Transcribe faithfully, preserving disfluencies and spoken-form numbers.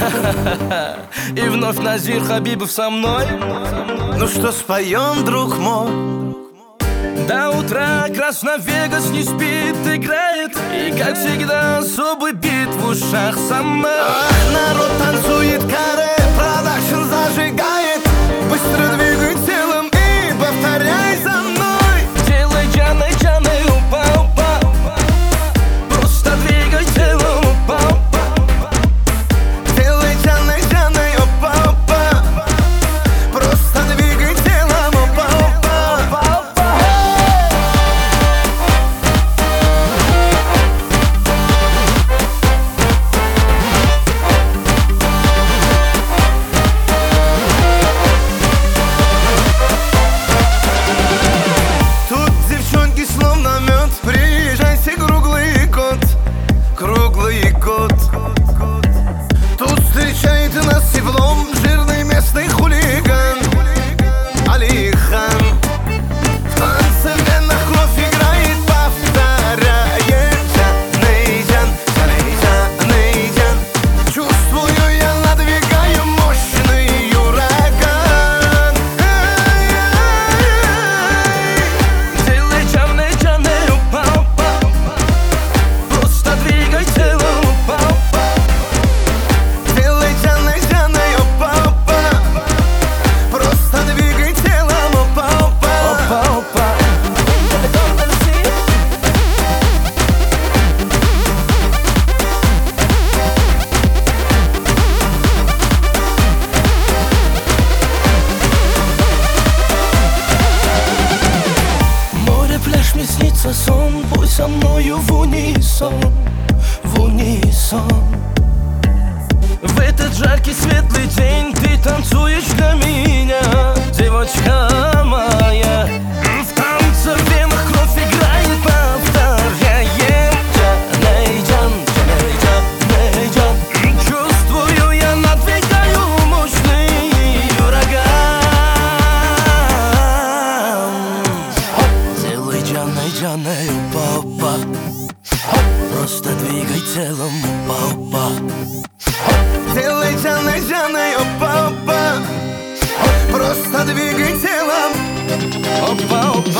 И вновь Назир Хабибов со мной. Ну что, споем, друг мой? До утра Красновегас не спит, играет. И как всегда особый бит в ушах со мной. Ах, народ танцует каре, продакшн зажигает. Быстро двигай телом и повторяй за мной. Делай джаны, джаны, упа, упа. Просто двигай телом, упа, упа. Делай джаны, джаны, опа, опа. Просто двигай телом, опа, опа. Тут девчонки словно мед. Приезжайте, круглый год, круглый год. Тут встречает нас теплом жирный местный хулиган Алихан. В танце в венах кровь играет, повторяет Джанейджан, Джанейджан. Чувствую, я надвигаю мощный ураган. Делай джаны, джаны, упа, упа. Просто двигай телом, упа, упа. Делай джаны, джаны, опа, опа. Просто двигай телом, опа, опа. Опа, опа. Море, пляж, мне снится сон. Пусть со мною в унисон, в унисон. В этот жаркий светлый день ты танцуешь для меня, девочка моя. В танце в венах кровь играет, повторяем Джанейджан, Джанейджан, Джанейджан. Чувствую, я надвигаю мощный ураган. Делай Джанейджан, упа, упа. Просто двигай телом, упа, упа. Делай джаны, джаны, опа, опа. Просто двигай телом. Опа, опа.